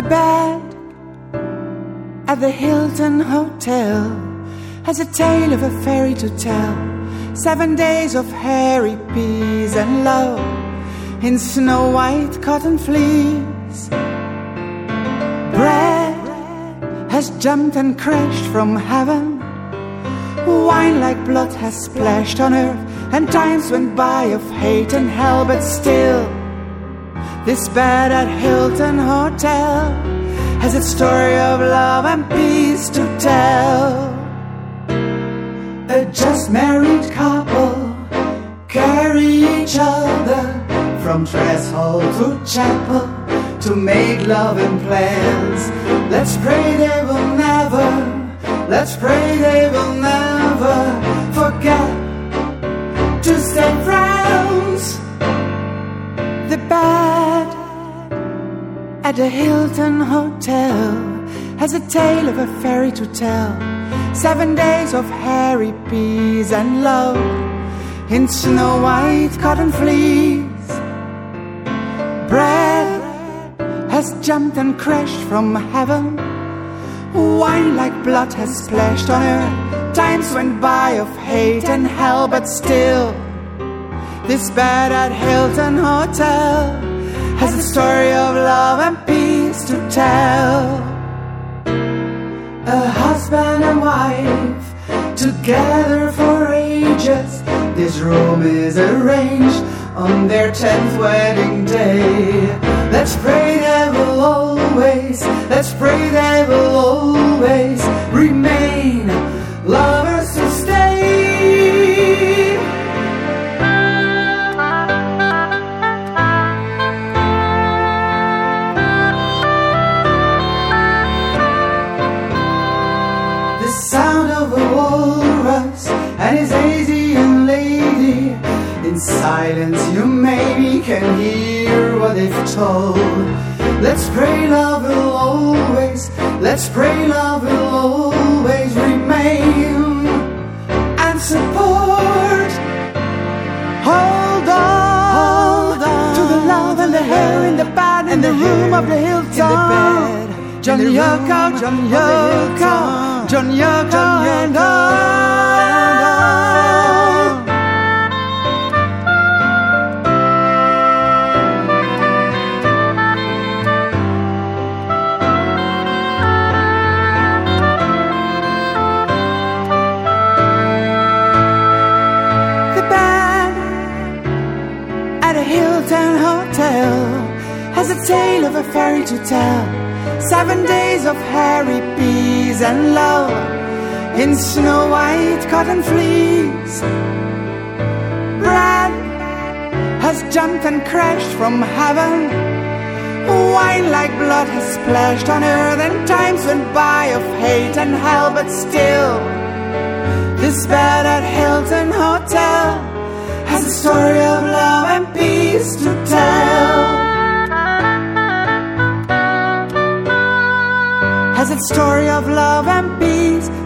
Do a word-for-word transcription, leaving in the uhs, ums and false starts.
bed at the Hilton Hotel has a tale of a fairy to tell. Seven days of hairy peas and love in snow-white cotton fleece. Bread has jumped and crashed from heaven. Wine like blood has splashed on earth, and times went by of hate and hell, but still this bed at Hilton Hotel has its story of love and peace to tell. A just married couple carry each other from threshold to chapel to make love and plans. Let's pray they will never, let's pray they will never forget to stay friends. The bed at the Hilton Hotel has a tale of a fairy to tell. Seven days of hairy peas and love in snow-white cotton fleece. Bread has jumped and crashed from heaven. Wine like blood has splashed on earth. Times went by of hate and hell, but still this bed at Hilton Hotel has a story of love and peace to tell. A husband and wife together for ages. This room is arranged on their tenth wedding day. Let's pray they will always, let's pray they will always remain lovers to stay. The sound of a walrus and his Asian lady. In silence you maybe can hear what they've told. Let's pray love will always, let's pray love will always remain and support. Hold on, hold on to the love and the hair in the bed in the room of the Hilton. In the bed, John Yoko, John Yoko, John Yoko, and I. Hilton Hotel has a tale of a fairy to tell. Seven days of hairy peas and love in snow-white cotton fleece. Bread has jumped and crashed from heaven. Wine like blood has splashed on earth, and times went by of hate and hell, but still this bed at Hilton Hotel has a story of love and peace to tell. Has its story of love and peace